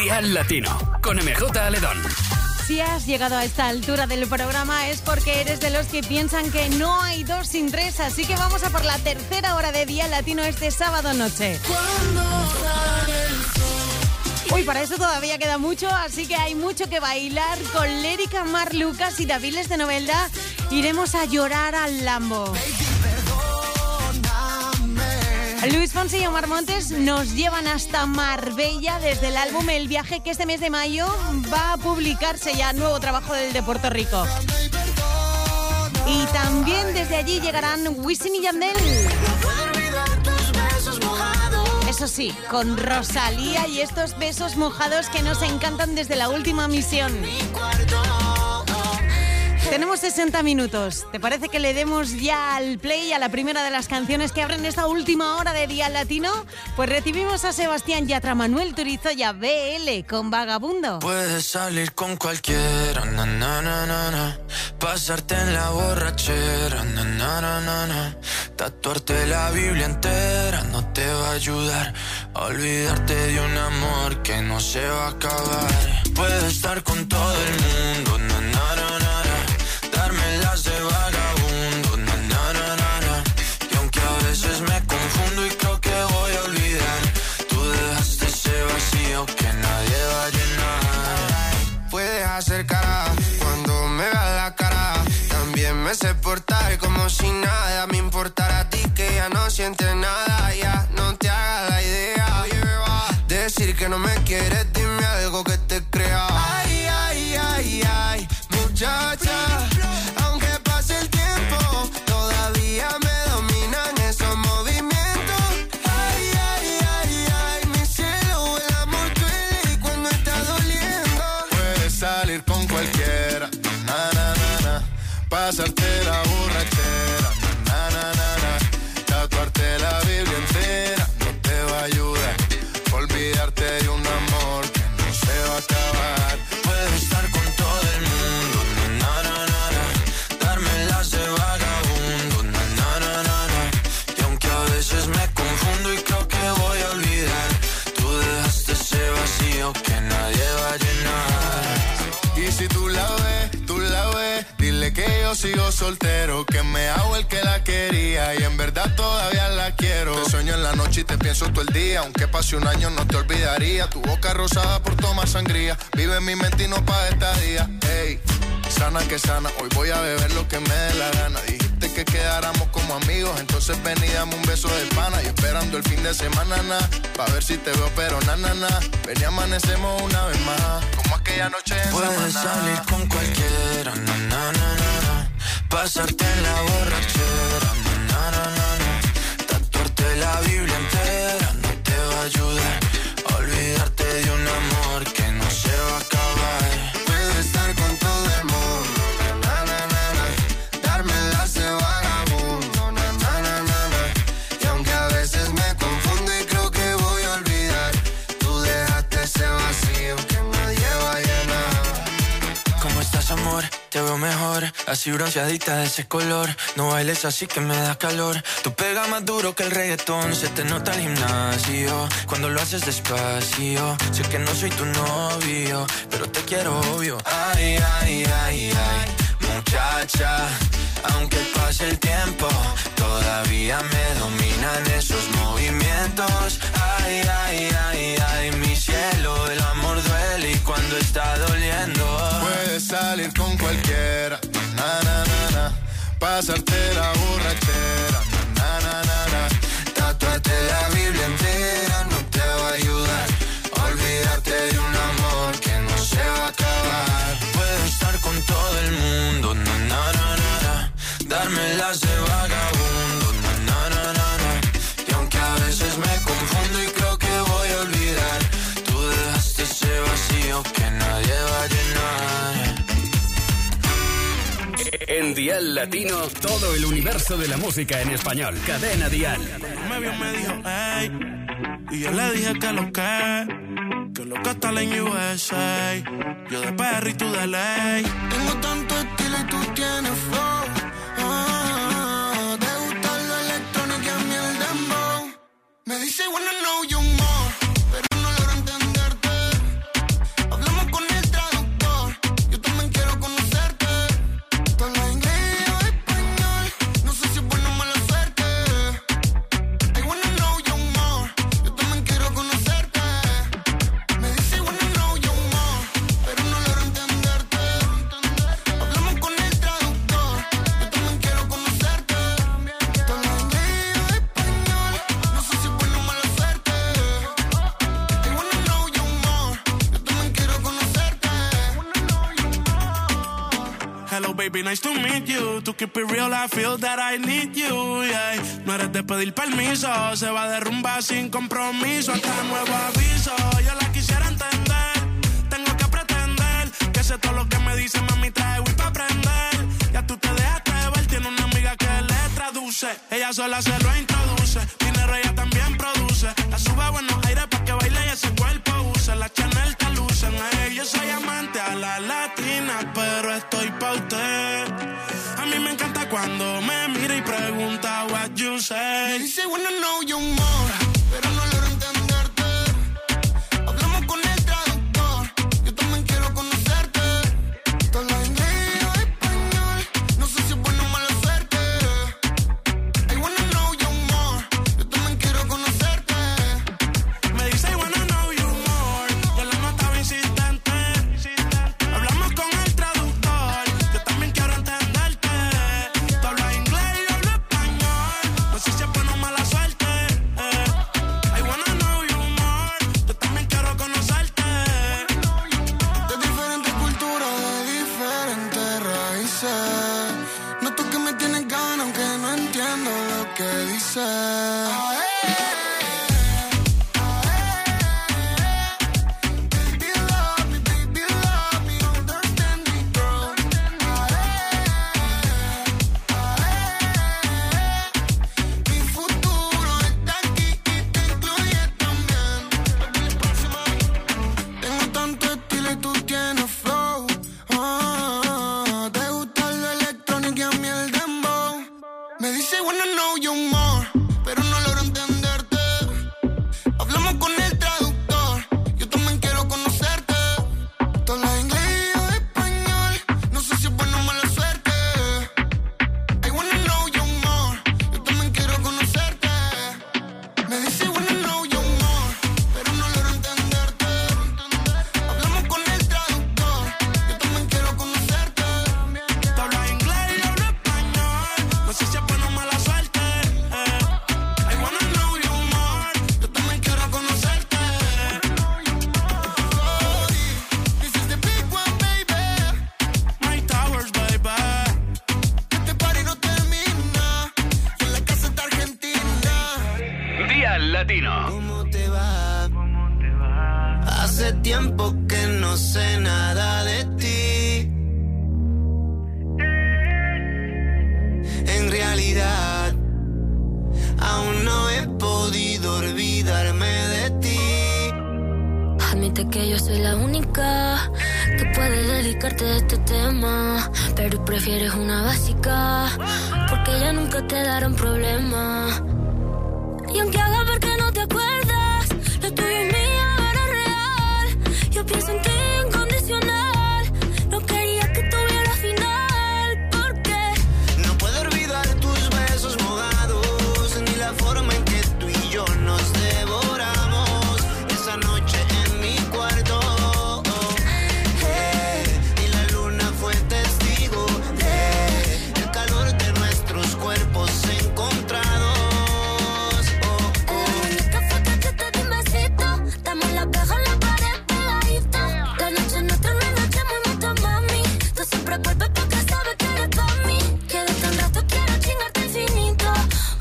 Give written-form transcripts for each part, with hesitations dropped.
Dial Latino, con MJ Aledón. Si has llegado a esta altura del programa es porque eres de los que piensan que no hay 2 sin 3, así que vamos a por la tercera hora de Dial Latino este sábado noche. Uy, para eso todavía queda mucho, así que hay mucho que bailar. Con Lérica, Mar Lucas y Daviles de Novelda iremos a llorar al Lambo. Luis Fonsi y Omar Montes nos llevan hasta Marbella desde el álbum El Viaje, que este mes de mayo va a publicarse ya, nuevo trabajo de Puerto Rico. Y también desde allí llegarán Wisin y Yandel. Eso sí, con Rosalía y estos besos mojados que nos encantan desde La Última Misión. Tenemos 60 minutos. ¿Te parece que le demos ya al play a la primera de las canciones que abren esta última hora de Dial Latino? Pues recibimos a Sebastián Yatra, Manuel Turizo y a BL con Vagabundo. Puedes salir con cualquiera, na, na, na, na, na. Pasarte en la borrachera, na, na, na, na, na. Tatuarte la Biblia entera no te va a ayudar a olvidarte de un amor que no se va a acabar. Puedes estar con todo el mundo, na, na, na, na. Dármelas de vagabundo, na, na, na, na, na. Y aunque a veces me confundo y creo que voy a olvidar, tú dejaste ese vacío que nadie va a llenar. Puedes hacer cara cuando me veas la cara. También me sé portar como si nada me importara a ti, que ya no sientes nada. Ya no te hagas la idea. Decir que no me quieres, dime algo que te crea. Ay, ay, ay, ay, muchacha. Pasarte la borrachera, na, na, na, na. Tatuarte la Biblia entera no te va a ayudar. Olvidarte de un amor que no se va a acabar. Puedes estar con todo el mundo, na, na, na, na. Dármelas de vagabundo, na, na, na, na, na. Y aunque a veces me confundo y creo que voy a olvidar, tú dejaste ese vacío que nadie va a llenar. Y si tú la ves, dile que yo sigo soltero, que me hago el que la quería y en verdad todavía la quiero. Te sueño en la noche y te pienso todo el día, aunque pase un año no te olvidaría. Tu boca rosada por tomar sangría, vive en mi mente y no pa' estadía. Ey, sana que sana, hoy voy a beber lo que me dé la gana. Dijiste que quedáramos como amigos, entonces ven y dame un beso de pana. Y esperando el fin de semana, pa' ver si te veo, pero na, na, na. Ven y amanecemos una vez más, como aquella noche en Samaná. Puedes salir con cualquiera, na, na, na, na, na. Pasarte en la borrachera, na, na, na, na. Tatuarte la Biblia entera no te va a ayudar a olvidarte de un amor que no se va a acabar. Puedes estar con todo el mundo, na, na, na, na. Dármelas de vagabundo, na, na, na, na, na. Y aunque a veces me confundo y creo que voy a olvidar, tú dejaste ese vacío que nadie va a llenar. ¿Cómo estás, amor? Te veo mejor, así bronceadita de ese color. No bailes así que me da calor. Tú pegas más duro que el reggaetón. Se te nota el gimnasio cuando lo haces despacio. Sé que no soy tu novio, pero te quiero obvio. Ay, ay, ay, ay, muchacha. Aunque pase el tiempo, todavía me dominan esos movimientos. Ay, ay, ay, ay, mi cielo, el amor duele y cuando está doliendo. Puedes salir con cualquiera, na, na, na, na. Pasarte la borrachera, na, na, na, na. Tatuarte la Biblia entera no te va a ayudar a olvidarte de un amor que no se va a acabar. Puedes estar con todo el mundo, na, na, na, na, na. Dármelas de vagabundo, na, na, na, na, na. Y aunque a veces me confundo y creo que voy a olvidar, tú dejaste ese vacío que nadie va a llenar. En Dial Latino, todo el universo de la música en español. Cadena Dial. Me vio, me dijo, ey, y yo le dije que lo que está en USA. Yo de perro y tú de ley. Tengo tanto estilo y tú tienes flow. Te gusta lo electrónico y a mí el dembow. Me dice, wanna know you more, pero no logro entenderte. baby, nice to meet you. To keep it real, I feel that I need you, yeah. No eres de pedir permiso, se va de rumba sin compromiso. Hasta nuevo aviso, yo la quisiera entender. Tengo que pretender que sé todo lo que me dice, mami, trae Wii pa' aprender. Ya tú te dejaste ver, tiene una amiga que le traduce. Ella sola se lo introduce, dinero ella también produce. La sube a buenos aires pa' que baile y ese cuerpo use. La Chanel te lucen, yo soy amante a la latina, pero estoy pa' usted. A mí me encanta cuando me mira y pregunta what you say. Me dice wanna know you more, pero no logro entenderte. Hablamos con el traductor, yo también quiero conocerte. Todo lo inglés o español, no sé si es buena o mala suerte. I wanna know you more, yo también quiero conocerte. Me dice I wanna know you more, yo la notaba insistente. Hablamos con el traductor, yo también quiero entenderte. Tú hablas inglés y yo hablo español, no sé si es buena o mala suerte. I wanna know you more, yo también quiero conocerte. De diferentes culturas, de diferentes raíces. Noto que me tienes ganas aunque no entiendo lo que dices. Baby, love me, understand me, girl. Mi futuro está aquí y te incluye también. Tengo tanto estilo y tú tienes flow. Te gusta lo electrónico y a mí el dembow. Me dice wanna know you more, pero no logro entenderte. Hablamos con el traductor, yo también quiero conocerte. Tú hablas inglés o español, no sé si es buena o mala suerte. I wanna know you more, yo también quiero conocerte. Me dice wanna know you more, pero no logro entenderte. Hablamos con el traductor, yo también quiero conocerte. Tú hablas inglés y yo hablo español, no sé si es buena o mala suerte. I wanna know you more, yo también quiero conocerte. This is the big one, baby. My towers, baby. Este party no termina, y en la casa está Argentina. Día Latino. ¿Cómo te va? Hace tiempo que no sé nada de ti. En realidad, aún no he podido olvidarme de ti. Admite que yo soy la única que puede dedicarte a este tema, pero prefieres una básica, porque ella nunca te dará un problema. Y aunque haga ver que no te acuerdas, lo tuyo es mío, era real. Yo pienso en ti incondicional. No quería que tuviera final, porque No puedo olvidar tus besos mojados, ni la forma en que tú y yo nos devoramos esa noche en mi cuarto. Y la luna fue testigo del calor de nuestros cuerpos encontrados. la única foto que te di un besito. Damos la caja en la pared pegadita. La noche nuestra, una noche muy mucho, mami. Tú siempre vuelves porque sabes que eres pa' mí. Que de tan rato quiero chingarte infinito.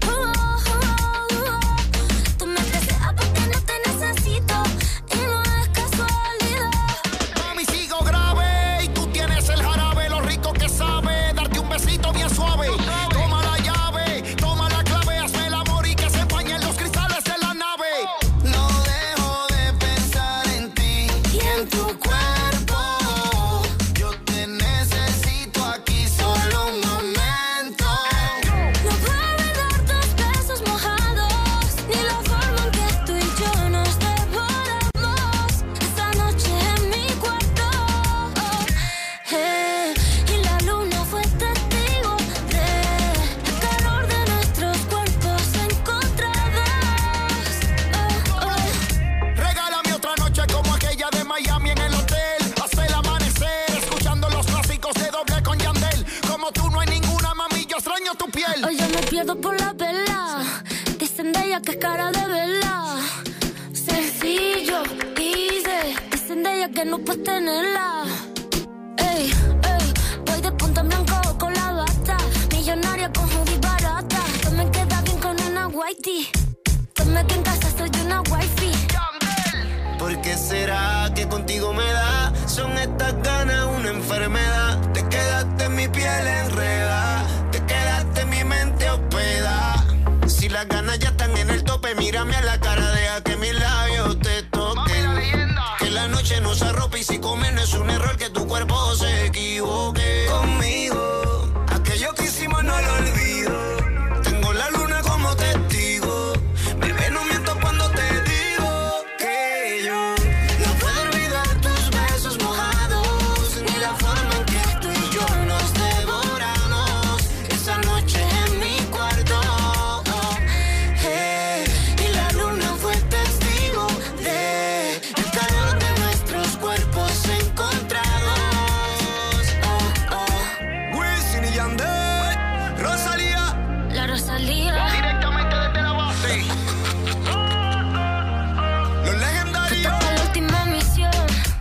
Tú me deseas porque no te necesito, y no es casualidad. Mami, sigo grave y tú tienes el jarabe, lo rico que sabe darte un besito bien suave. Toma la llave, toma la clave, hazme el amor y que se empañen los cristales de la nave. No dejo de pensar en ti Y en tu cuerpo, Yo te necesito aquí solo un momento. no puedo olvidar tus besos mojados, ni la forma en que tú y yo nos devoramos esa noche en mi cuarto. Y la luna fue testigo del calor de nuestros cuerpos encontrados. Regálame otra noche como aquella de Miami en el hotel. Hasta el amanecer, escuchando los clásicos de Doble con Yandel. Como tú no hay ninguna, mami, yo extraño tu piel. Hoy yo me pierdo por la vela. Dicen de ella que es cara de vela. Sencillo, easy. Dicen de ella que no puedes tenerla. Ey, voy de punta en blanco millonaria con hoodie barata. Tú me quedas bien con una whitey. Dime que en casa soy una wifi. ¿Por qué será que contigo me da? Son estas ganas una enfermedad. Te quedaste en mi piel enredada. Te quedaste en mi mente hospedada. Si las ganas ya están en el tope, mírame a la cara, deja que mis labios te toquen. Que la noche nos arrope y si comer no es un error, que tu cuerpo se equivoque. Conmigo, aquello que hicimos no lo olvido. Tengo la luna como testigo. Bebé, no miento cuando te digo que yo no puedo olvidar tus besos mojados, ni la forma en que tú y yo nos devoramos esa noche en mi cuarto. Y la luna fue testigo de el calor de nuestros cuerpos encontrados. Wisin y Yandel, Rosalía. La Rosalía. Directamente desde la base. Los legendarios. Toca la última misión.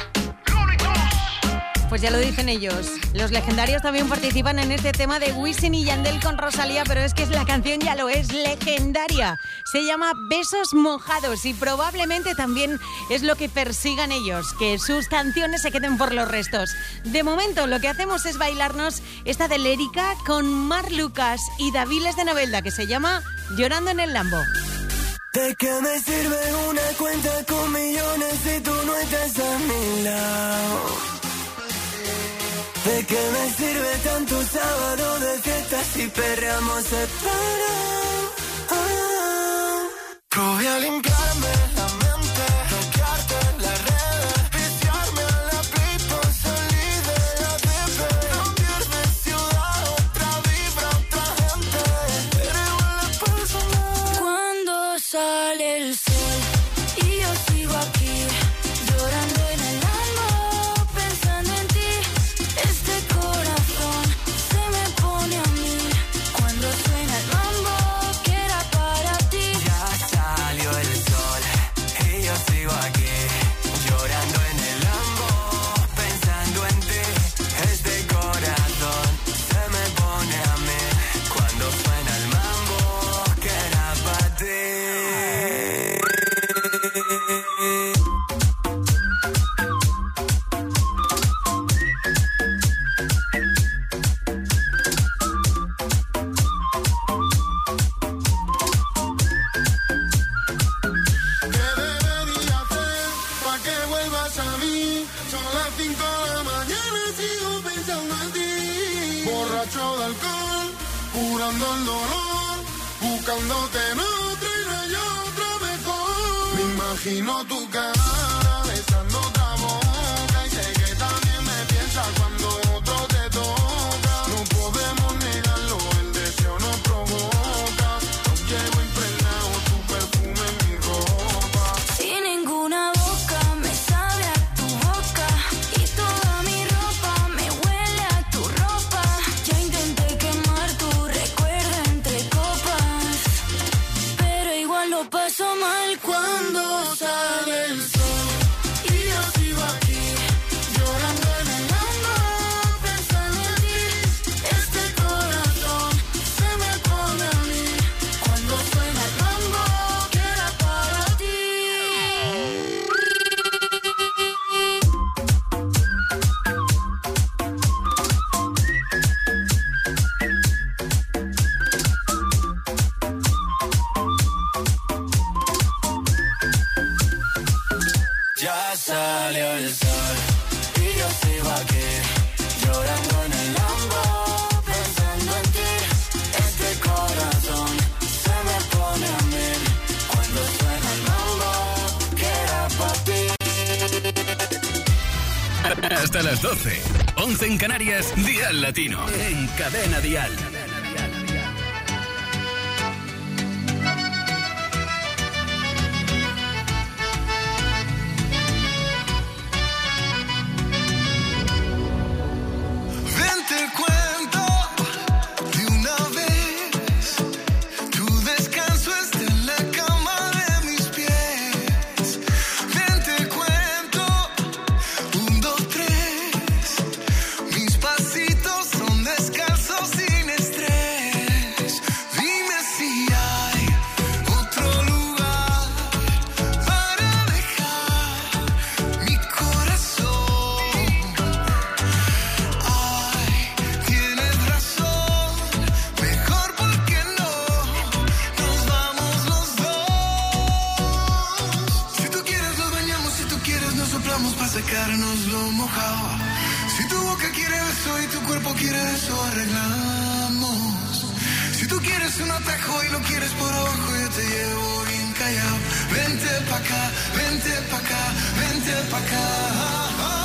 Pues ya lo dicen ellos. Los legendarios también participan en este tema de Wisin y Yandel con Rosalía, pero es que la canción ya lo es legendaria. Se llama Besos Mojados y probablemente también es lo que persigan ellos, que sus canciones se queden por los restos. De momento lo que hacemos es bailarnos esta de Lérica con Mar Lucas y Daviles de Novelda, que se llama Llorando en el Lambo. ¿De qué me sirve una cuenta con millones si tú no estás a mi lado? ¿De qué me sirve tanto sábado de fiesta si perreamos separados? Probé a limpiarme la mente, bloquearte en las redes, viciarme a la play pa' salir de la DP. Cambiar de ciudad, otra vibra, otra gente, pero igual la paso mal. Cuando sale el sol y yo sigo aquí, llorando en el alma, pensando en ti. Este corazón se me pone a mí cuando suena el mambo que era para ti. Ya salió el sol y yo sigo aquí, llorando en el Lambo, pensando en ti. Este corazón se me pone a mí cuando suena el mambo que era para ti. ¿Qué debería hacer pa' que vuelvas a mí? Son las 5 de la mañana y sigo pensando en ti. Borracho de alcohol, curando el dolor, buscándote en otra y no hay otra mejor. Me imagino tu cara besando otra boca y sé que también me piensas cuando otro te toca. No podemos negarlo, el deseo nos provoca. Nos llevo impregnado tu perfume en mi ropa. Sin ninguna boca me sabe a tu boca y toda mi ropa me huele a tu ropa. Ya intenté quemar tu recuerdo entre copas, pero igual lo paso mal cuando sale el sol y yo sigo aquí, llorando en el alma, pensando en ti. Este corazón se me pone a mí cuando suena el mambo que era para ti. Ya salió el sol y yo sigo aquí, llorando en el Lambo, pensando en ti. Este corazón se me pone a mil cuando suena el mambo que era para ti. Hasta las 12. 11 en Canarias, Dial Latino. En Cadena Dial. Ven, te cuento de una vez, tu descanso está en la cama de mis pies. Ven, te cuento, 1, 2, 3, mis pasitos son descalzos sin estar. nos soplamos para secarnos lo mojado. Si tu boca quiere beso y tu cuerpo quiere eso, arreglamos. Si tú quieres un atajo y lo quieres por abajo, yo te llevo bien callado. Vente pa' acá, vente pa' acá, vente pa' acá.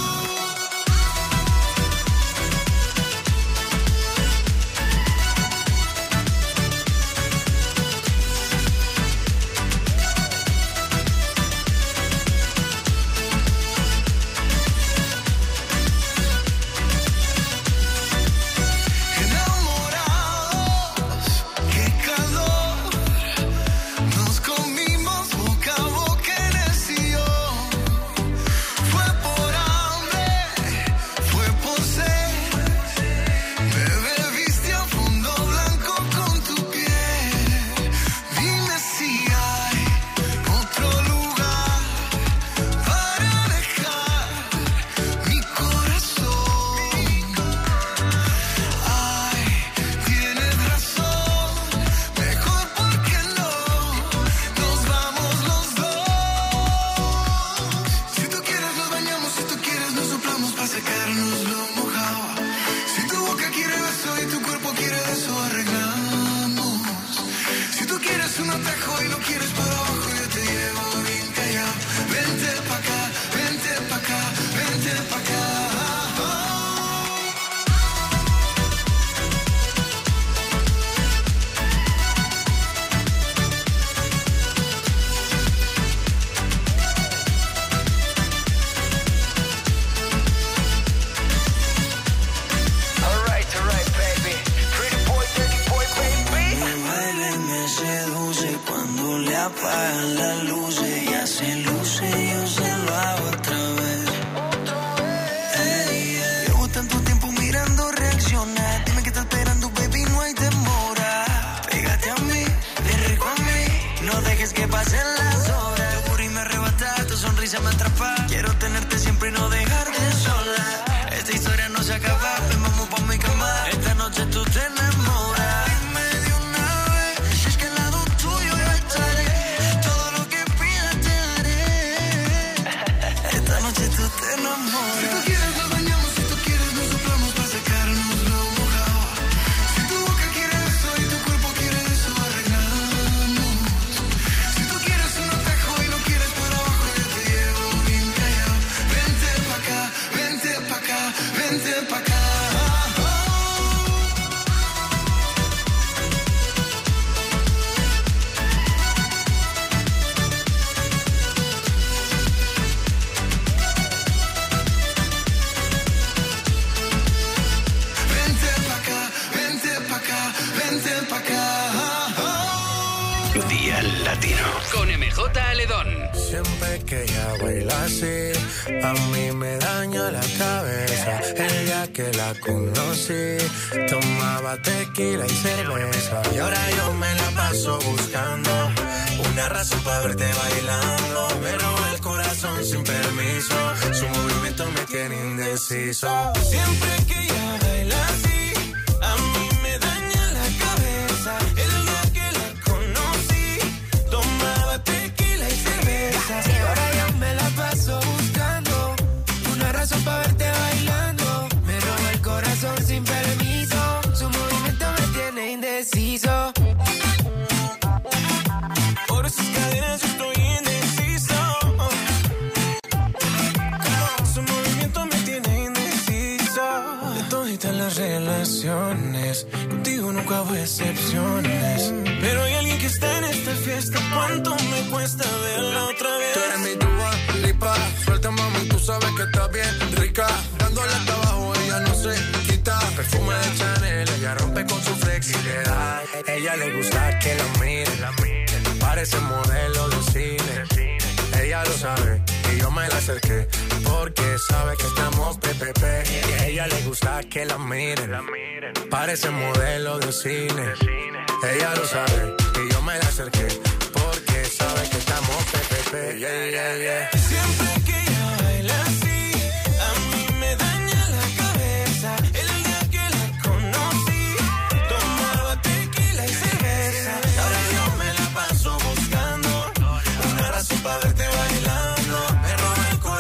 Con MJ Aledón. Siempre que ella baila así, a mí me daña la cabeza. El día que la conocí, tomaba tequila y cerveza. Y ahora yo me la paso buscando una razón para verte bailando. Me roba el corazón sin permiso, su movimiento me tiene indeciso. Siempre que ella baila así, a mí me daña la cabeza. El día que la conocí, tomaba tequila y cerveza. Y ahora yo me la paso buscando una razón para verte bailando. Me roba el corazón sin permiso, su movimiento me tiene indeciso. Por esas cadenas yo estoy indeciso. Su movimiento me tiene indeciso. De toditas las relaciones, contigo nunca hubo excepciones. Pero hay alguien que está en esta fiesta. ¿Cuánto me cuesta verla otra vez? Tú eres mi Dua Lipa, suelta mami, tú sabes que está bien rica. Dándole hasta abajo, ella no se quita. Perfume de Chanel, ella rompe con su flexibilidad. Ella le gusta que la miren, parece modelo de cine. Ella lo sabe y yo me la acerqué porque sabe que estamos PPP. Y a ella le gusta que la miren, parece modelo de cine. Ella lo sabe y yo me la acerqué porque sabe que estamos PPP. Yeah, yeah, yeah. Siempre que ella baila así, a mí me daña la cabeza. El día que la conocí, tomaba tequila y cerveza. Ahora yo me la paso buscando una razón para verte bailando. Me roba el corazón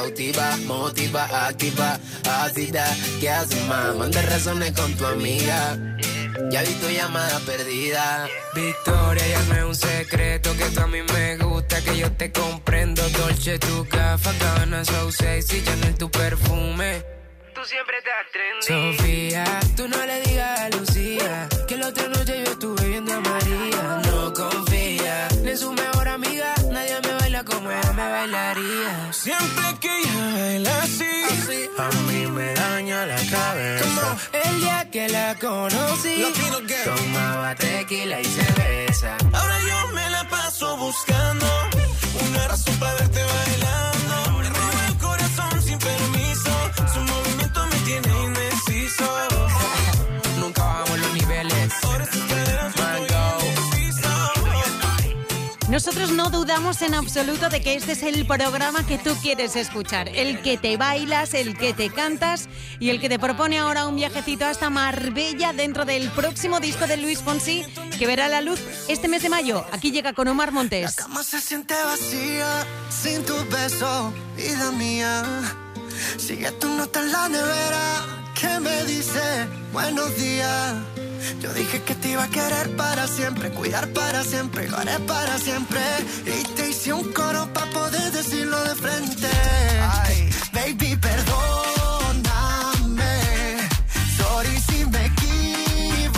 cautiva, motiva, activa, ácida. ¿Qué haces, más? Manda razones con tu amiga. Ya vi tu llamada perdida. Victoria, ya no es un secreto que tú a mí me gusta, que yo te comprendo. Dolce, tu café, Gabbana, so sexy, Chanel, tu perfume. Tú siempre estás trendy. Sofía, tú no le digas a Lucía que la otra noche yo estuve viendo a María. No confía ni en su mejor amiga, nadie me baila como ella me bailaría. Siempre que ella baila así, a mí me daña la cabeza. El día que la conocí, tomaba tequila y cerveza. ahora yo me la paso buscando una razón para verte bailando. Me roba el corazón sin permiso, su movimiento me tiene indeciso. nunca bajamos los niveles. Por esas caderas yo estoy indeciso. Nosotros no dudamos en absoluto de que este es el programa que tú quieres escuchar, el que te bailas, el que te cantas y el que te propone ahora un viajecito hasta Marbella dentro del próximo disco de Luis Fonsi que verá la luz este mes de mayo. Aquí llega con Omar Montes. La cama se siente vacía sin tu beso, vida mía. Sigue tu nota en la nevera que me dice buenos días. Yo dije que te iba a querer para siempre, cuidar para siempre, lo haré para siempre. Y te hice un coro para poder decirlo de frente. Ay, baby, perdóname. Sorry si me equivoqué.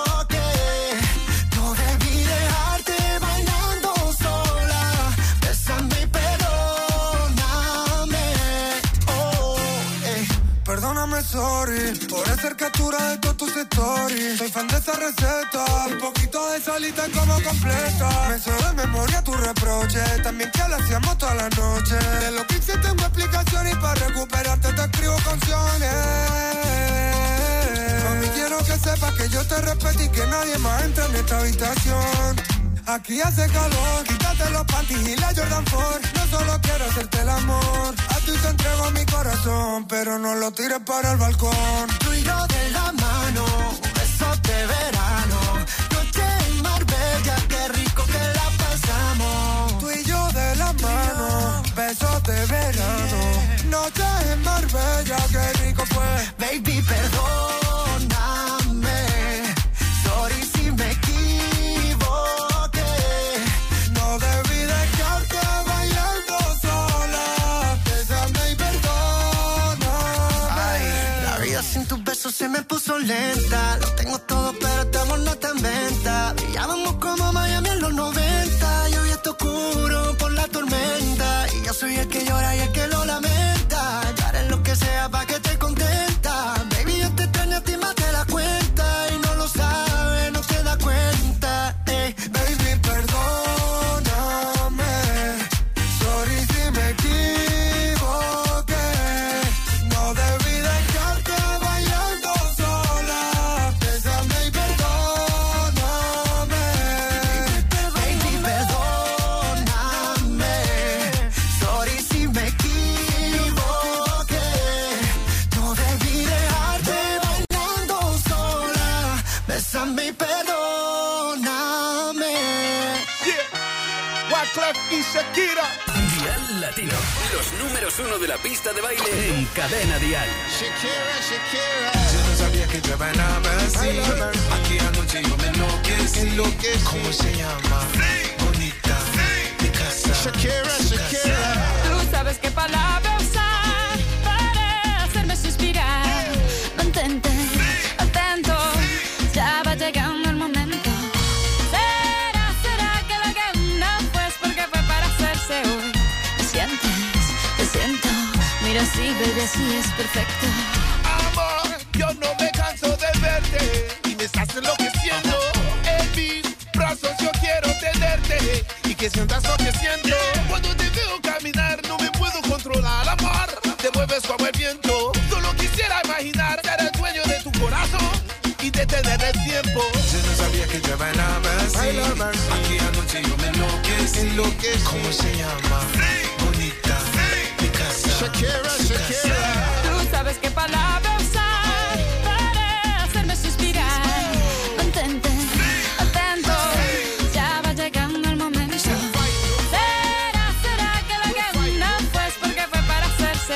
No debí dejarte bailando sola. Bésame y perdóname. Oh, Perdóname, sorry, por hacer captura de todas tus stories. Soy fan de esa receta, un poquito de salita como completa. Me sé de memoria tu reproche, también que lo hacíamos toda la noche. De lo que hice tengo explicación y para recuperarte te escribo canciones. Mami, quiero que sepas que yo te respeto y que nadie más entra en esta habitación. Aquí hace calor, quítate los panties y la Jordan 4. No solo quiero hacerte el amor, a ti te entrego mi corazón, pero no lo tires para el balcón. Tú y yo de la mano, besos de verano. Noche en Marbella, qué rico que la pasamos. Tú y yo de la mano, besos de verano. Noche en Marbella, qué rico fue. Baby, perdóname. Sorry si me equivoqué. No debí dejarte bailando sola. Bésame y perdóname. Ay, la vida sin tus besos se me puso lenta. Lo tengo todo, pero este amor no está en venta. Brillábamos como Miami en los 90. Yo vi esto oscuro por la tormenta. Y yo soy el que llora y el que lo lamenta. Yo haré lo que sea pa' que te contenta. Baby, yo te extraño a ti más que la cuenta. Y no lo sabes, no te das cuenta. Baby, perdóname. Sorry si me equivoqué. No debí dejarte bailando sola. Bésame y perdóname. Baby, perdóname. Sorry si me equivoqué. No debí dejarte bailando sola. Bésame y perdóname. Wyclef y Shakira. Dial Latino, los números 1 de la pista de baile en Cadena Dial. Yo no sabía que te bailaba así. Aquí anoche yo me enloquecí. ¿Cómo se llama? Bonita. Mi casa. Shakira. Tú sabes qué palabra usar para hacerme suspirar. Mantente atento, ya va llegando el momento. ¿Será que lo que no fue es porque fue para hacerse hoy? ¿Me sientes? Te siento. Mira, sí, baby, sí es perfecto. Amor, yo no me canso de verte y me estás enloqueciendo. En mis brazos yo quiero tenerte y que sientas lo que siento. Cuando te veo caminar no me puedo controlar, amor. Te mueves como el viento. Solo quisiera imaginar ser el dueño de tu corazón y detener el tiempo. Yo no sabía que te bailaba así. Aquí anoche yo me enloquecí. ¿Cómo se llama? Bonita. Mi casa. Shakira. Tú sabes qué palabra usar para hacerme suspirar. Mantente atento, ya va llegando el momento. ¿Será que lo que no fue es porque fue para hacerse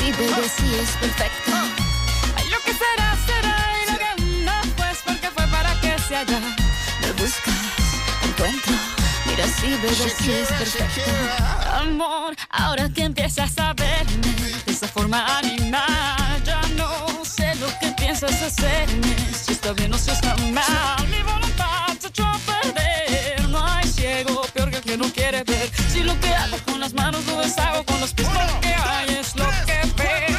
Sí, baby, sí es perfecto. Ay, lo que será, será. Y lo que no, pues porque fue para que se haya. Me buscas, encuentro. Mira, sí, baby, sí es perfecto. Amor, ahora que empiezas a verme de esa forma animal, ya no sé lo que piensas hacerme. Si está bien o si está mal. Mi voluntad se echó a perder. No hay ciego peor que el que no quiere ver. Si lo que hago con las manos lo deshago con los pies, lo que hay es lo que veo.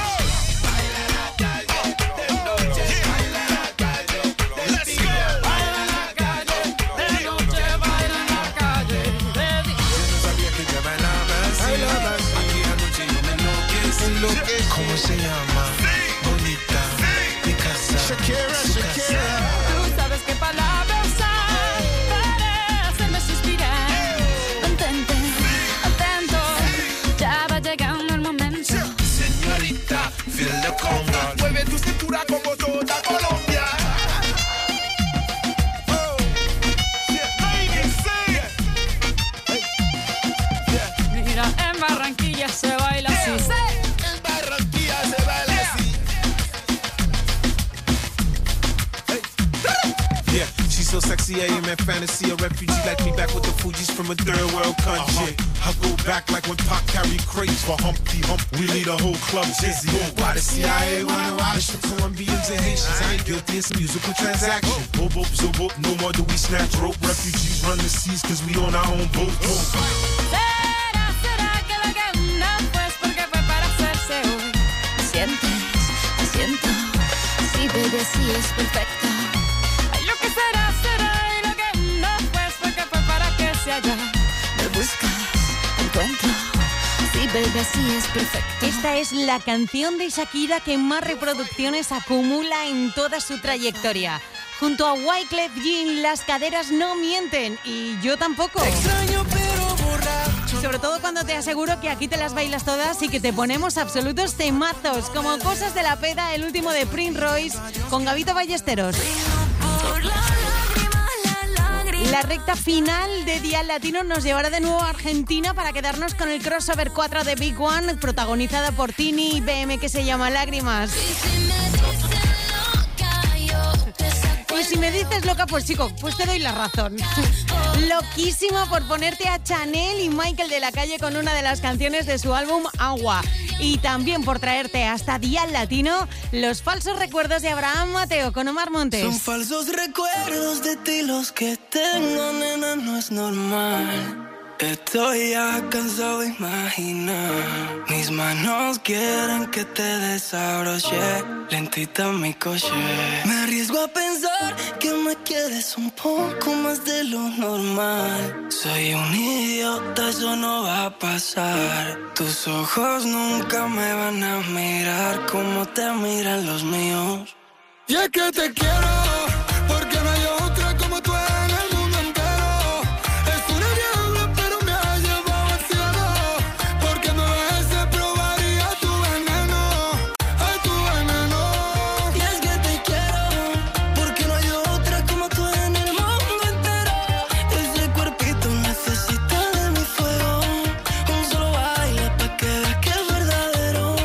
¿Cómo se llama? Bonita, mi casa, Shakira, su Shakira. casa. Tú sabes qué palabras hay para hacerme suspirar. Mantente atento, ya va llegando el momento. Señorita, feel the conga. Mueve tu cintura como toda Colombia. Oh, yeah, baby, sí. Mira, en Barranquilla se baila así. En Barranquilla se baila así. Yeah, she's so sexy, I am in fantasy. A refugee like me back with the Fugees from a third world country. I go back like when Pac carried crates for Humpty Hump. We lead a whole club dizzy. Why the CIA wanna watch the Colombians and Haitians? I ain't guilty, it's a musical transaction. Boop, boop, so boop, no more do we snatch rope. Refugees run the seas cause we on our own boat. Será, será que lo que no, pues porque fue para hacerse hoy. ¿Me sientes? Me siento. Sí, baby, sí es perfecto. Ay, lo que será, será. Y lo que no, pues porque fue para que se haya. Me buscas, encuentro. Sí, baby, sí es perfecto. Esta es la canción de Shakira que más reproducciones acumula en toda su trayectoria. Junto a Wyclef Jean, las caderas no mienten y yo tampoco. Extraño pero borracho. Sobre todo cuando te aseguro que aquí te las bailas todas y que te ponemos absolutos temazos, como Cosas de la Peda, el último de Prince Royce, con Gabito Ballesteros. La recta final de Día Latino nos llevará de nuevo a Argentina para quedarnos con el crossover 4 de Big One, protagonizada por Tini y BM, que se llama Lágrimas. Y si me dices loca, pues chico, pues te doy la razón. Loquísimo por ponerte a Chanel y Michael de la Calle con una de las canciones de su álbum Agua. Y también por traerte hasta Día Latino los falsos recuerdos de Abraham Mateo con Omar Montes. Son falsos recuerdos de ti los que tengo, nena, no es normal. Estoy ya cansado de imaginar. Mis manos quieren que te desabroche lentita mi coche. Me arriesgo a pensar que me quieres un poco más de lo normal. Soy un idiota, eso no va a pasar. Tus ojos nunca me van a mirar como te miran los míos. Y es que te quiero, porque no hay otra como tú en el mundo entero. Es una diabla, pero me ha llevado al cielo. Porque me ves, probaría tu veneno, ay, tu veneno. Y es que te quiero, porque no hay otra como tú en el mundo entero. Ese cuerpito necesita de mi fuego. Un solo baile pa' que veas que es verdadero.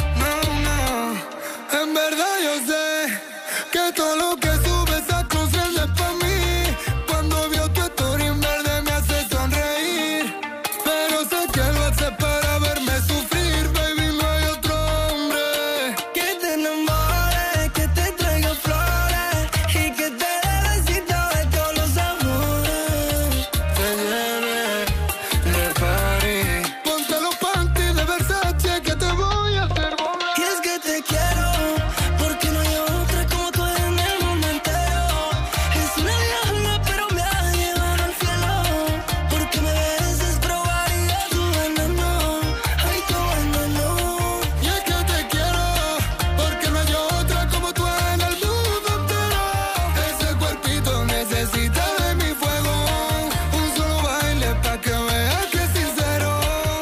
No, en verdad yo sé que todo lo que subes a cruces es pa' mí. Cuando veo tu story en verde me hace sonreír. Pero sé que lo hace para verme sufrir, baby, no hay otro hombre. Que te enamore, que te traiga flores y que te dé besitos de todos los amores. Te lleve de París. Ponte los panties de Versace que te voy a hacer volar. Y es que te quiero, porque no hay otra como tú en el mundo entero. Es una diabla, pero me ha llevado al cielo. Porque me beses, probaría tu veneno. Ay, tu veneno. Y es que te quiero, porque no hay otra como tú en el mundo entero. Ese cuerpito necesita de mi fuego. Un solo baile pa' que veas que es sincero.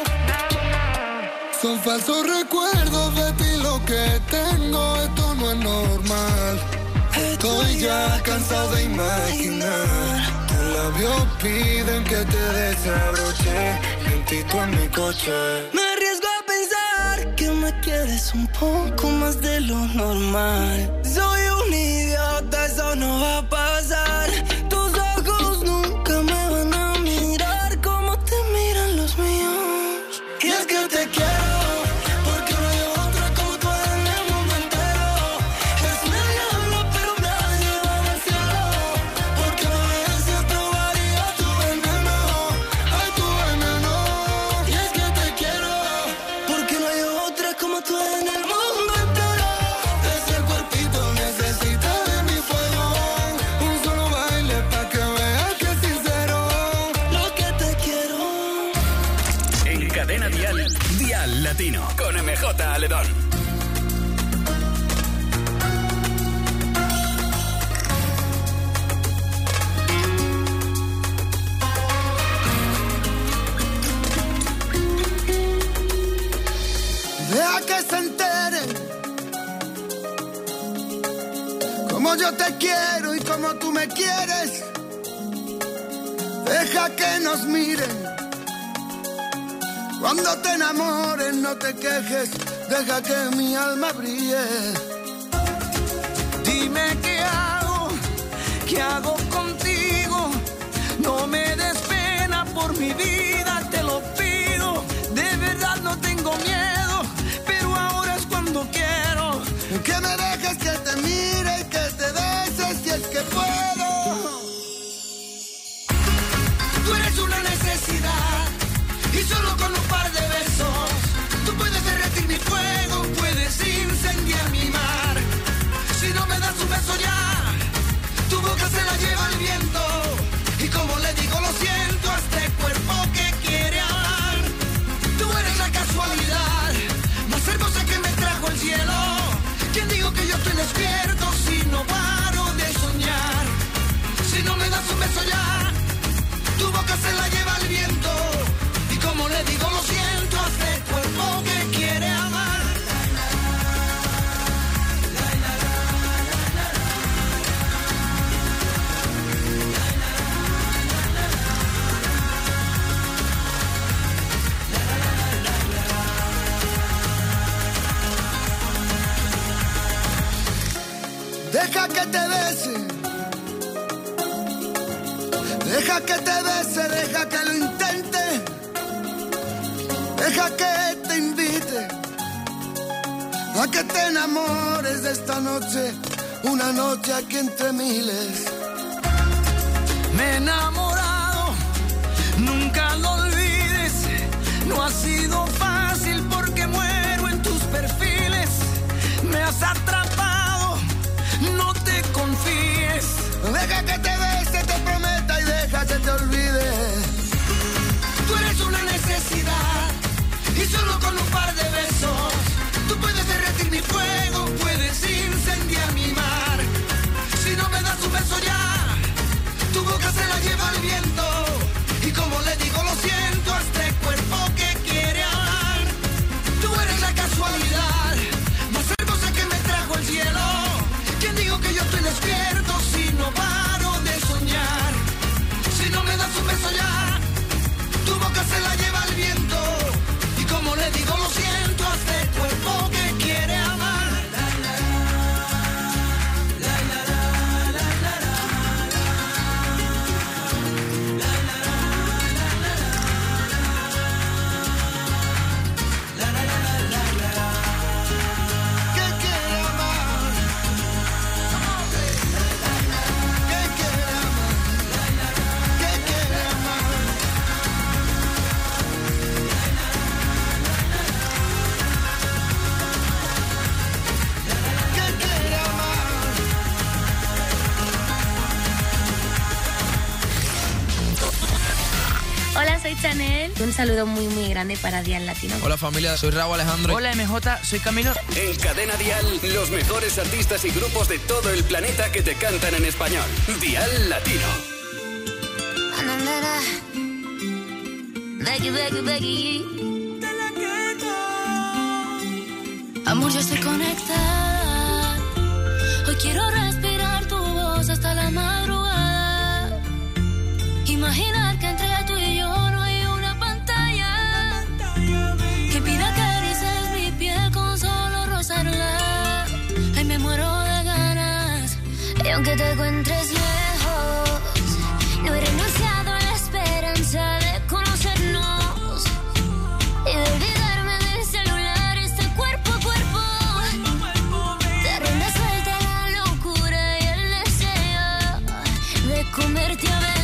Son falsos recuerdos de ti lo que tengo, esto no es normal. Estoy ya cansado de imaginar. Tus labios piden que te desabroche lentito en mi coche. Me arriesgo a pensar que me me quieres un poco más de lo normal. Soy un idiota, eso no va a pasar. Tus ojos nunca me van a mirar como te miran los míos. Y es que te quiero. Latino con MJ Aledón. Deja que se enteren como yo te quiero y como tú me quieres. Deja que nos miren. Cuando te enamores no te quejes, deja que mi alma brille. Dime qué hago contigo. No me des pena por mi vida, te lo pido. De verdad no tengo miedo, pero ahora es cuando quiero. Que me dejes que te mire y que te beses si es que puedo. Tú eres una necesidad. Y solo con un par de besos tú puedes derretir mi fuego, puedes incendiar mi mar. Si no me das un beso ya, tu boca se la lleva el viento. Y como le digo lo siento a este cuerpo que quiere hablar. Tú eres la casualidad más hermosa que me trajo el cielo. ¿Quién digo que yo estoy despierto si no paro de soñar? Si no me das un beso ya, tu boca se la lleva el viento. Como le digo lo siento a este cuerpo que quiere amar. Deja que te bese. Deja que te bese, deja que lo intente. Deja que te invite a que te enamores de esta noche, una noche aquí entre miles. Me he enamorado, nunca lo olvides. No ha sido fácil porque muero en tus perfiles. Me has atrapado, no te confíes. Deja que te bese, te prometa y deja que te olvide. Tú eres una necesidad. Y solo con un par de besos tú puedes derretir mi fuego, puedes incendiar mi mar. Si no me das un beso ya, tu boca se la lleva el viento. Y como le digo lo siento a este cuerpo que quiere hablar. Tú eres la casualidad más hermosa que me trajo el cielo. ¿Quién digo que yo estoy despierto si no paro de soñar? Si no me das un beso ya, tu boca se la lleva el viento. Como le digo lo siento a este cuerpo que quiere amar. Hola, soy Chanel. Un saludo muy, muy grande para Dial Latino. Hola, familia. Soy Raúl Alejandro. Hola, MJ. Soy Camilo. En Cadena Dial, los mejores artistas y grupos de todo el planeta que te cantan en español. Dial Latino. Becky, Becky, Becky. Amor, yo estoy conectada. Hoy quiero respirar tu voz hasta la madrugada. Imaginar que entre tú y yo no hay una pantalla que pida caricias mi piel con aunque te encuentres lejos, no he renunciado a la esperanza de conocernos y de olvidarme del celular, este cuerpo a cuerpo. Te rinda suelta la locura y el deseo de comerte a besos.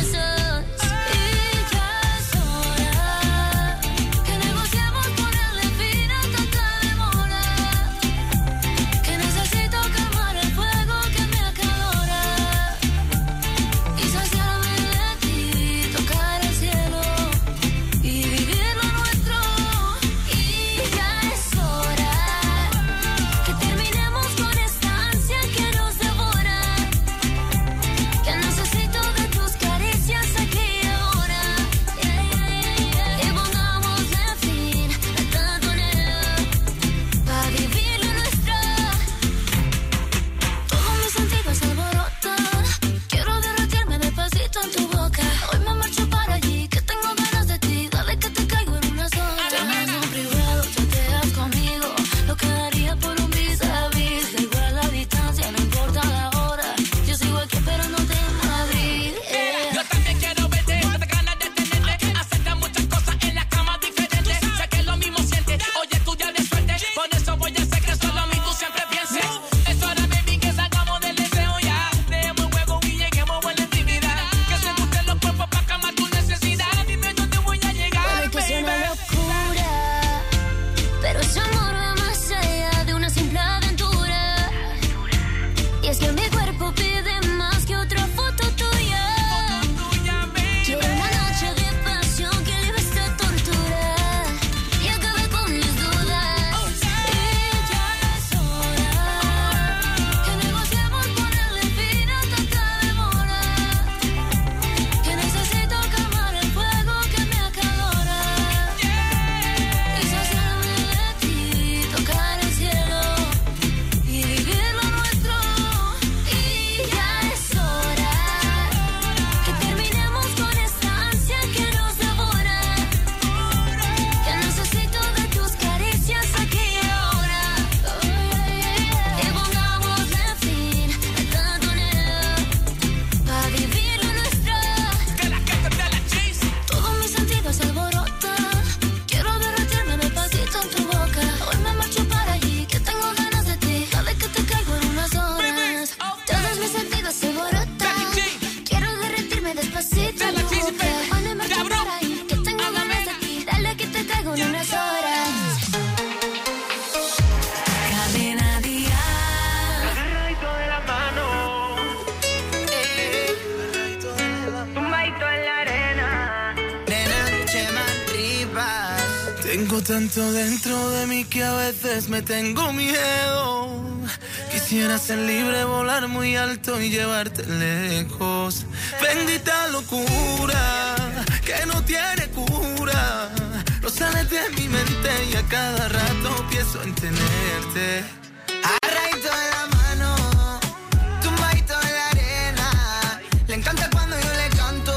Tanto dentro de mí que a veces me tengo miedo. Quisiera ser libre, volar muy alto y llevarte lejos. Bendita locura que no tiene cura. No sales de mi mente y a cada rato pienso en tenerte. Agarradito de la mano, tumbadito en la arena. Le encanta cuando yo le canto,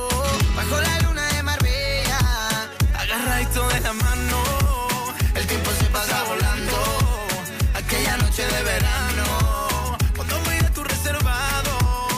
bajo la luna de Marbella. Agarradito de la mano, el tiempo se pasa volando. Aquella noche de verano, cuando voy a tu reservado.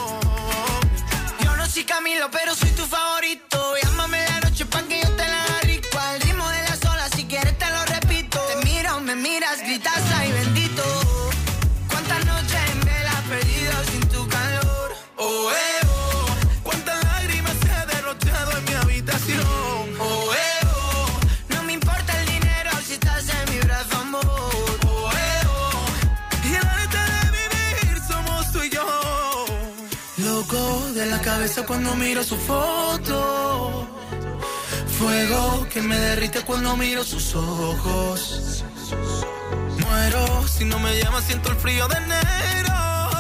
Yo no soy Camilo, pero soy tu favorito. Llámame la noche pa' que yo te la haga rico. Al ritmo de las olas, si quieres te lo repito. Te miro, me miras, gritas, ay bendito. Cuántas noches en vela perdido sin tu calor. Oh, oh, cuántas lágrimas he derrochado en mi habitación. Oh, oh, no me importa el dinero si estás en mi brazo, amor. Oh, y el arte de vivir somos tú y yo. Loco de la cabeza cuando miro su foto. Fuego que me derrite cuando miro sus ojos. Muero si no me llamas, siento el frío de enero.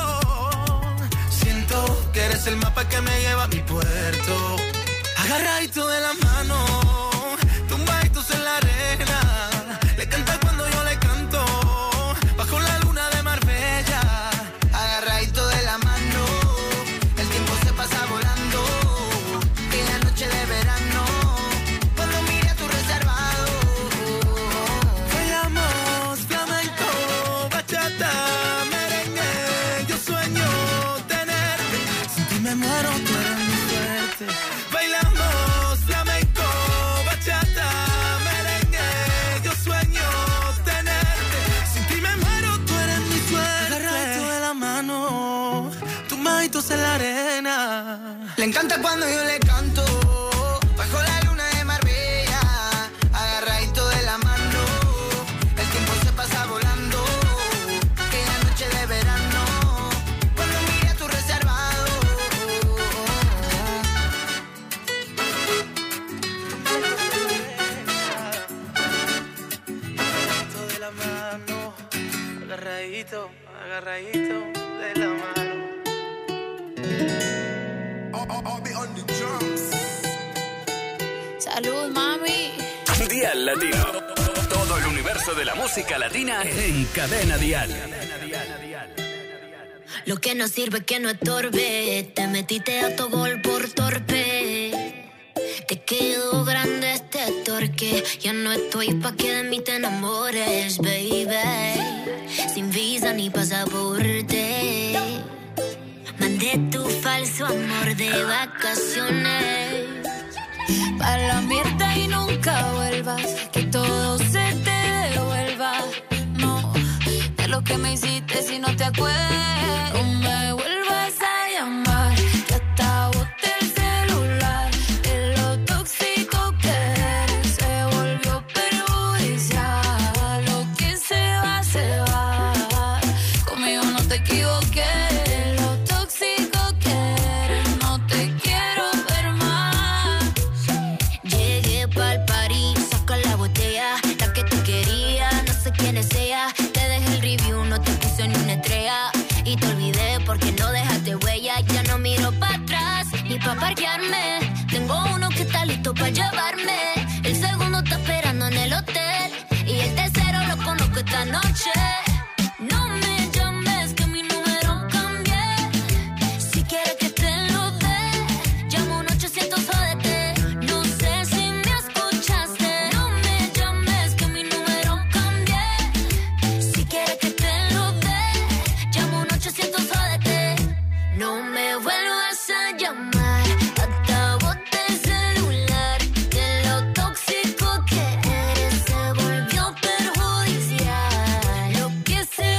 Siento que eres el mapa que me lleva a mi puerto. Agarradito de la mano, tumbaditos en la arena. Le canta cuando yo le canto, bajo la luna de Marbella. Agarradito de la mano, el tiempo se pasa volando. Y la noche de verano, cuando mire a tu reservado. Bailamos flamenco, bachata, merengue. Yo sueño tener mojitos en la arena. Le encanta cuando yo le canto, bajo la luna de Marbella, agarradito de la mano. El tiempo se pasa volando, aquella noche de verano, cuando mire a tu reservado. De la mano, agarradito, agarradito de la mano. Salud, mami. Dial Latino. Todo el universo de la música latina en Cadena Dial. Lo que no sirve que no estorbe. Te metiste a tu gol por torpe. Te quedó grande este torque. Ya no estoy pa' que de mí te enamores, baby. Sin visa ni pasaporte. Mandé tu falso amor de vacaciones. Para la mierda y nunca vuelvas. Que todo se te devuelva. No, de lo que me hiciste si no te acuerdas. No me vuelvas a llamar. Que hasta boté el celular. De lo tóxico que eres. Se volvió perjudicial. Lo que se va. Conmigo no te equivoqué. Te dejé el review, no te puse ni una estrella. Y te olvidé porque no dejaste huella. Ya no miro para atrás ni pa' parquearme. Tengo uno que está listo para llevarme. El segundo está esperando en el hotel. Y el tercero lo conozco esta noche. No me llames que mi número cambié. Si quieres que te lo dé, llamo un 800 jódete. No sé si me escuchaste. No me llames que mi número cambié. Si quieres que te lo dé, llamo un 800 jódete. No me vuelvas a llamar. Hasta boté el celular. De lo tóxico que eres se volvió perjudicial. Lo que se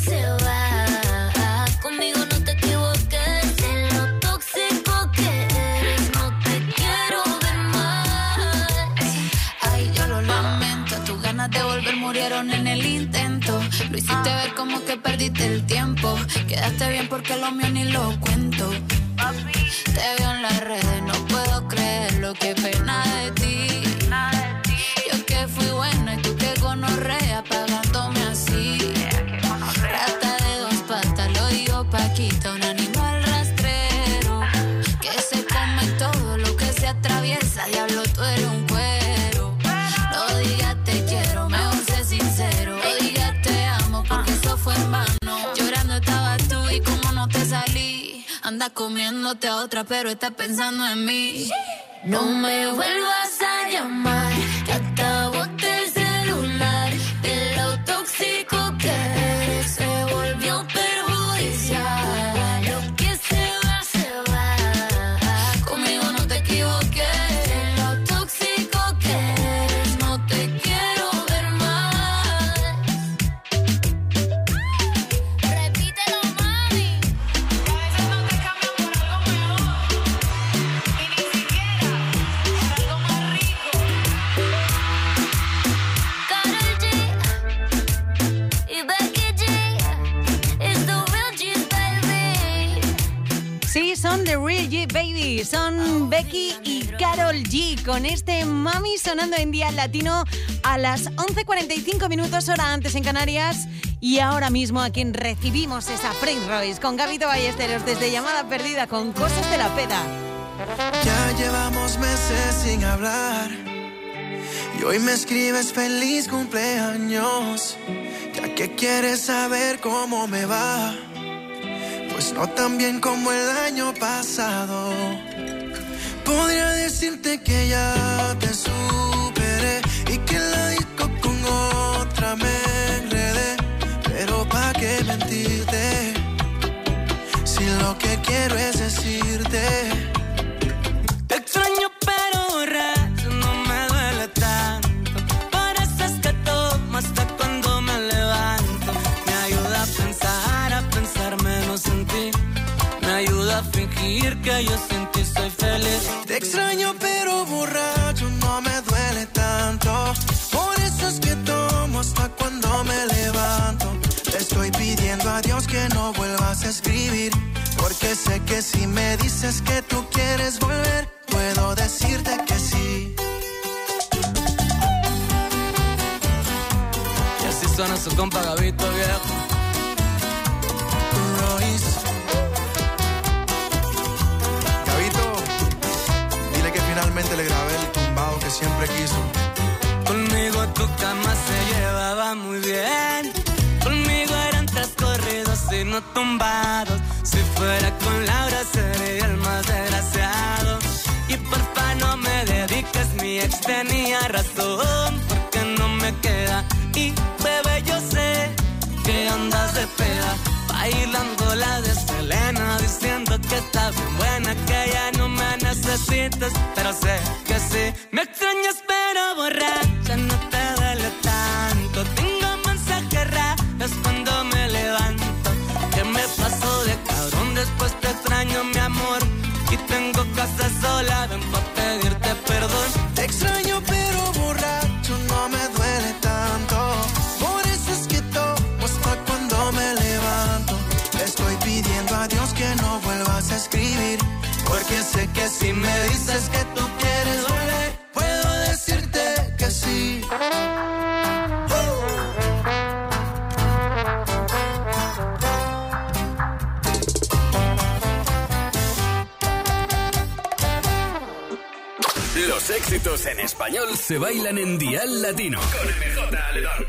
va. Conmigo no te equivoques. De lo tóxico que eres no te quiero ver más. Ay, yo lo lamento. Tus ganas de volver murieron en el intento. Lo hiciste ver como que perdiste el tiempo. Quedaste bien porque lo mío ni lo cuento. Te veo en las redes, no puedo creerlo. Qué pena de ti. Yo que fui buena y tú que gonorrea pagándome así. Rata de dos patas, lo digo Paquita, un animal rastrero que se come todo lo que se atraviesa. Diablo, tú eres un cuero. No digas te quiero, mejor sé sincero. No digas te amo porque eso fue en vano. Llorando estabas tú y como no te salí. Anda comiéndote a otra pero estás pensando en mí. No me vuelvas a llamar. Que hasta boté el celular. De lo tóxico que eres se volvió perjudicial. Lo que se va. Conmigo no te equivoques. De lo tóxico que eres no te quiero ver más. Repítelo, mami. Que a veces no te cambian por algo mejor. Y ni siquiera por algo más rico. Karol G y Becky G. It's the real G, baby. Sí, son The Real G, baby. Son Becky y Karol G con este Mami sonando en Dial Latino a las 11:45 minutos, hora antes en Canarias. Y ahora mismo a quien recibimos es a Prince Royce con Gabito Ballesteros desde Llamada Perdida con Cosas de la Peda. Ya llevamos meses sin hablar y hoy me escribes feliz cumpleaños. Ya que quieres saber cómo me va, pues no tan bien como el año pasado. Podría decirte que ya te superé y que en la disco con otra me enredé, pero pa' qué mentirte si lo que quiero es decirte. Te extraño pero borracho no me duele tanto. Por eso es que tomo hasta cuando me levanto. Me ayuda a pensar menos en ti. Me ayuda fingir que yo sin ti soy feliz. Te extraño pero borracho no me duele tanto. Por eso es que tomo hasta cuando me levanto. Te estoy pidiendo a Dios que no vuelvas a escribir, porque sé que si me dices que tú quieres volver, puedo decirte que sí. Y así suena su compa Gabito viejo. Royce. Gabito, dile que finalmente le grabé el tumbado que siempre quiso. Conmigo tu cama se llevaba muy bien. Conmigo eran 3 corridos y no tumbados. Si fuera con Laura sería el más desgraciado. Y porfa no me dediques, mi ex tenía razón, porque no me queda. Y bebé yo sé que andas de peda, bailando la de Selena, diciendo que está bien buena, que ya no me necesitas, pero sé que sí. Me extrañas pero borracha no te duele tanto. Tengo mensajes raros cuando me levanto. ¿Qué me pasó de cabrón? Después te extraño mi amor. Y tengo casa sola, ven pa' pedirte perdón. Te extraño pero borracho no me duele tanto. Por eso es que tomo hasta cuando me levanto. Te estoy pidiendo a Dios que no vuelvas a escribir, porque sé que si me dices que tú quieres volver, puedo decirte que sí. Los éxitos en español se bailan en Dial Latino con MJ Aledón.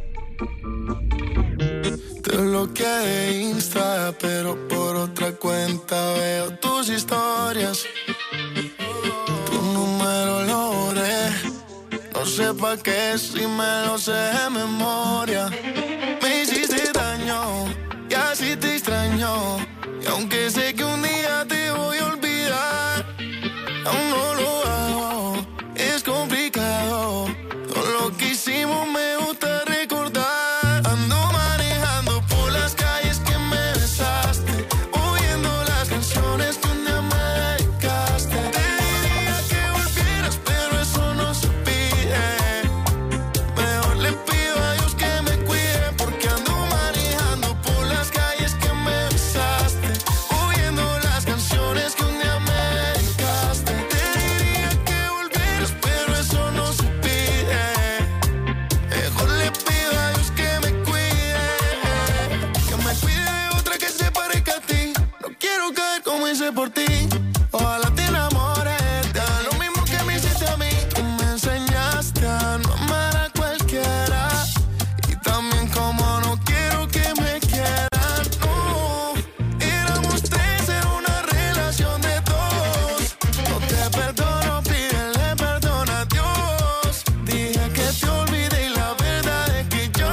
Te bloqueé de Insta, pero por otra cuenta veo tus historias. Tu número lo borré, no sé pa' qué si me lo sé de memoria. Me hiciste daño y así te extraño, y aunque sé que un día te voy a olvidar, aún no lo hago, es complicado. Todo lo que hicimos me gusta recordar. Ando manejando por las calles que me besaste, oyendo las canciones que un día me dedicaste. Te diría que volvieras, pero eso no se pide. Mejor le pido a Dios que me cuide, porque ando manejando por las calles que me besaste, oyendo las canciones que un día me dedicaste. Te diría que volvieras, pero eso no se pide. Mejor le pido a Dios que me cuide de otra que se parezca a ti. No quiero caer como hice por ti. Ojalá te enamores, te haga lo mismo que me hiciste a mí. Tú me enseñaste a no amar a cualquiera, y también como no quiero que me quieran. No, éramos 3, era una relación de 2. No te perdono, pídele perdón a Dios. Dije que te olvidé y la verdad es que yo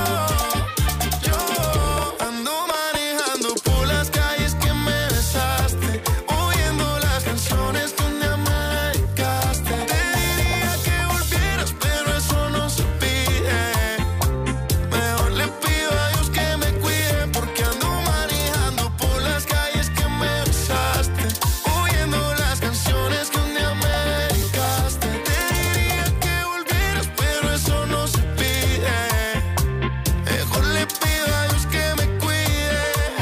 ando manejando por las calles que me besaste, oyendo las canciones que un día me dedicaste. Te diría que volvieras, pero eso no se pide. Mejor le pido a Dios que me cuide, porque ando manejando por las calles que me besaste, oyendo las canciones que un día me dedicaste. Te diría que volvieras, pero eso no se pide. Mejor le pido a Dios que me cuide.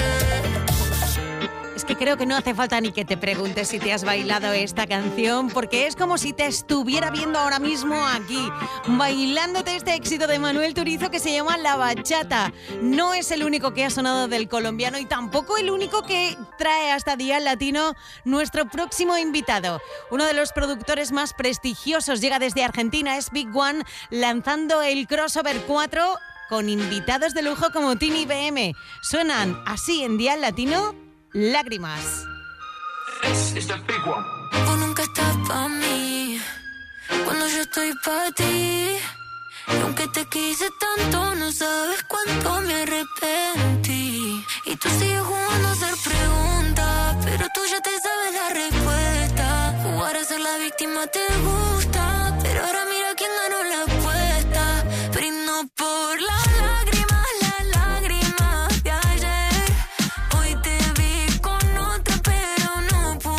Es que creo que no hace falta ni que te preguntes si te has bailado esta canción, porque es como si te estuviera viendo ahora mismo aquí, bailándote este éxito de Manuel Turizo que se llama La Bachata. No es el único que ha sonado del colombiano y tampoco el único que trae hasta Dial Latino nuestro próximo invitado. Uno de los productores más prestigiosos llega desde Argentina, es Big One, lanzando el Crossover 4 con invitados de lujo como Tini BM. Suenan así en Dial Latino, Lágrimas. Vos nunca estás pa' mí cuando yo estoy pa' ti. Y aunque te quise tanto, no sabes cuánto me arrepentí. Y tú sigues jugando a hacer preguntas, pero tú ya te sabes la respuesta. Jugar a ser la víctima te gusta, pero ahora mira quién ganó la apuesta. Brindo por las lágrimas de ayer. Hoy te vi con otra, pero no pude.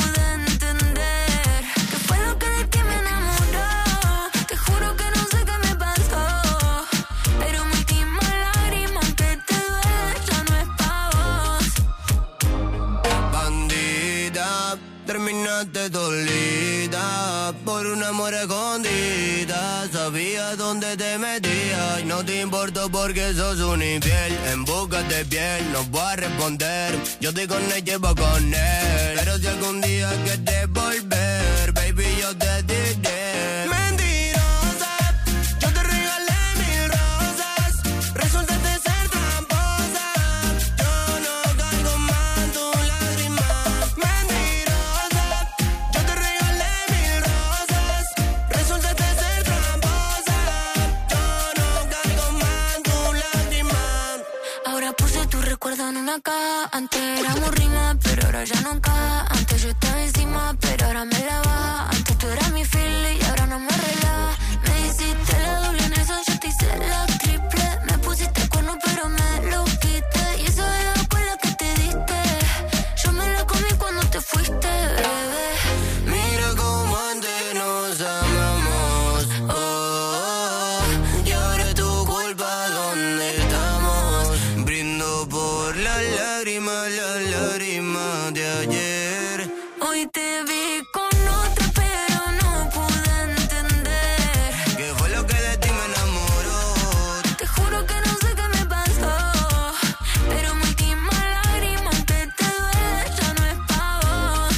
terminaste dolida por un amor escondida. Sabía dónde te metías y no te importó porque sos un infiel. En busca de piel, no voy a responder. Yo estoy con ella y voy con él. Pero si algún día quieres volver, baby, yo te diré. Mentirosa, yo te regalé 1000 rosas. Resultaste ser tramposa. Yo no cargo más tu lágrima. Mentirosa, yo te regalé 1000 rosas. Resultaste ser tramposa. Yo no cargo más tu lágrima. Ahora puse tu recuerdo en una caja. Antes éramos rimas, pero ahora ya no caja. Antes yo estaba encima, pero ahora me la baja. Antes tú eras mi fili y ahora no me relaja. Me hiciste la doble en eso, yo te hice la triple. Me pusiste cuerno, pero me lo quité. Y eso es por la que te diste. Yo me la comí cuando te fuiste, bebé. Mira cómo antes nos amamos. Oh, y ahora es tu culpa, ¿dónde estamos? Brindo por las lágrimas de ayer. Hoy te vi con otra, pero no pude entender. ¿Qué fue lo que de ti me enamoró? Te juro que no sé qué me pasó. Pero mi última lágrima, aunque te duele, ya no es pa' vos.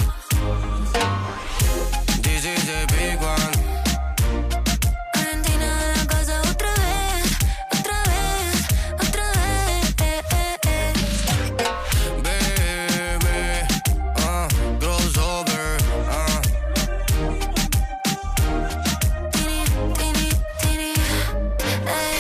This is the big one. Valentina de la casa otra vez, otra vez, otra vez. Baby, crossover, Tini, tini, ey.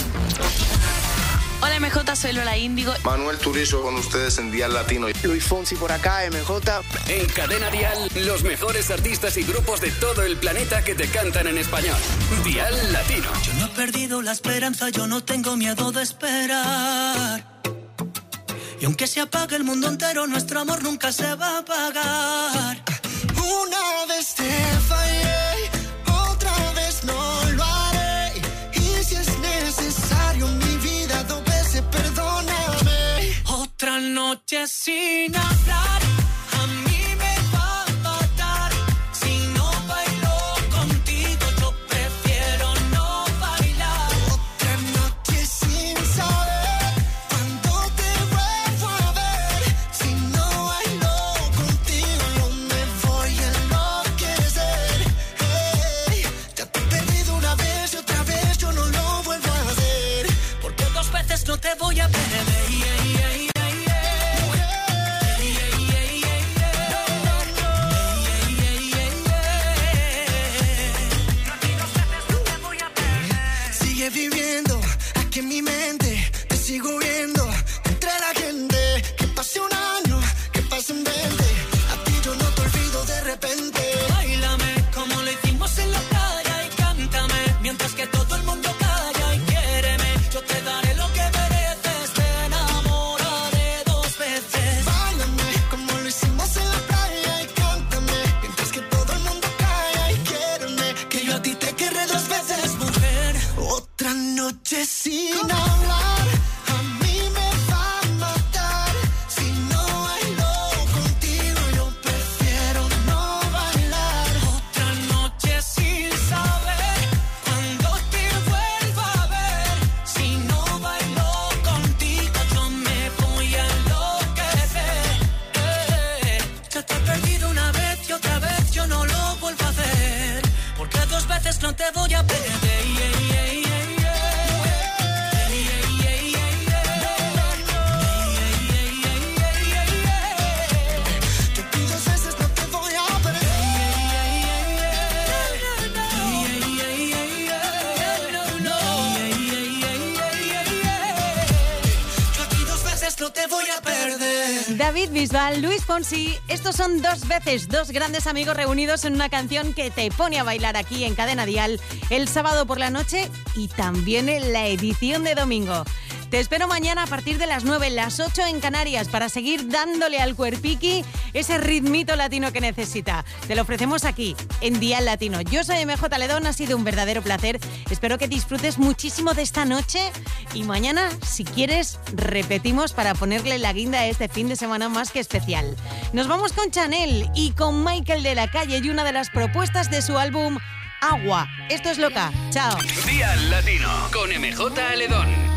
Hola MJ, soy Lola Índigo. Manuel Turizo con ustedes en Dial Latino. Luis Fonsi por acá, MJ. En Cadena Dial, los mejores artistas y grupos de todo el planeta que te cantan en español. Dial Latino. Yo no he perdido la esperanza, yo no tengo miedo de esperar. Y aunque se apague el mundo entero, nuestro amor nunca se va a apagar. Una vez te fallé, otra vez no lo haré. Y si es necesario, mi vida 2 veces, perdóname. Otra noche sin hablar, a mí me va a matar. Si no bailo contigo, yo prefiero no bailar. Otra noche sin saber cuándo te vuelvo a ver. Si no bailo contigo, yo me voy a enloquecer. Hey, ya te he perdido una vez y otra vez yo no lo vuelvo a hacer. Porque 2 veces no te voy a perder. Sigue viviendo aquí en mi mente, te sigo viendo entre la gente. Que pase un año, que pasen 20, a ti yo no te olvido de repente. Báilame como lo hicimos en la playa y cántame mientras que todo el mundo calla y quiéreme. Yo te daré lo que mereces, te enamoraré 2 veces. Báilame como lo hicimos en la playa y cántame mientras que todo el mundo calla y quiéreme. Que yo a ti te querré 2 veces, mujer. Otra noche sin hablar, a mí me va a matar. Si no bailo contigo, yo prefiero no bailar. Otra noche sin saber cuándo te vuelva a ver. Si no bailo contigo, yo me voy a enloquecer. Ya te he perdido una vez y otra vez yo no lo vuelvo a hacer. Porque 2 veces no te voy a perder. No te voy a perder. David Bisbal, Luis Fonsi, estos son 2 veces, 2 grandes amigos reunidos en una canción que te pone a bailar aquí en Cadena Dial el sábado por la noche y también en la edición de domingo. Te espero mañana a partir de las 9, las 8 en Canarias, para seguir dándole al cuerpiqui ese ritmito latino que necesita. Te lo ofrecemos aquí, en Dial Latino. Yo soy MJ Ledón, ha sido un verdadero placer. Espero que disfrutes muchísimo de esta noche y mañana, si quieres, repetimos para ponerle la guinda a este fin de semana más que especial. Nos vamos con Chanel y con Michael de la Calle y una de las propuestas de su álbum Agua. Esto es Loca. Chao. Dial Latino con MJ Ledón.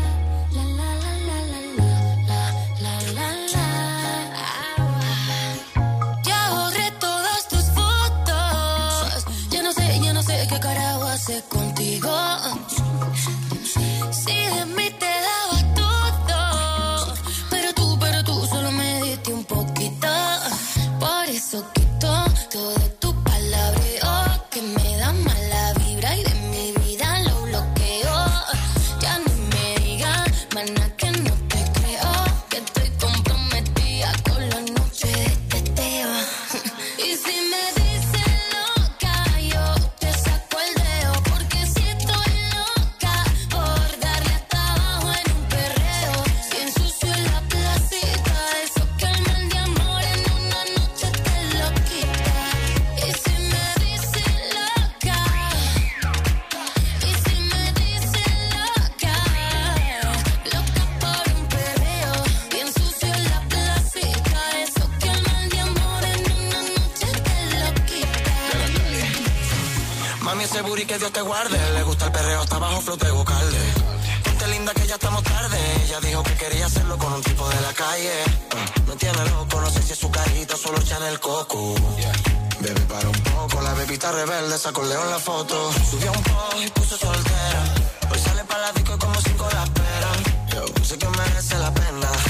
¿Qué carajo hace contigo? Si de mí te daba todo, pero tú solo me diste un poquito. Por eso quito todo tu palabreo, que me da mala vibra y de mi vida lo bloqueo. Ya ni me digas, mana, que no te creo, que estoy comprometida con la noche de teteo. Y si me ese booty que Dios te guarde. Le gusta el perreo, está bajo flote bucalde. Ponte linda que ya estamos tarde. Ella dijo que quería hacerlo con un tipo de la calle. Me tiene loco, no sé si es su carita o solo Chanel Coco. Bebé, para un poco, la bebita rebelde sacó Leo en la foto. Subió un post y puso soltera. Hoy sale para la disco y como 5 la esperan. Yo sé que merece la pena.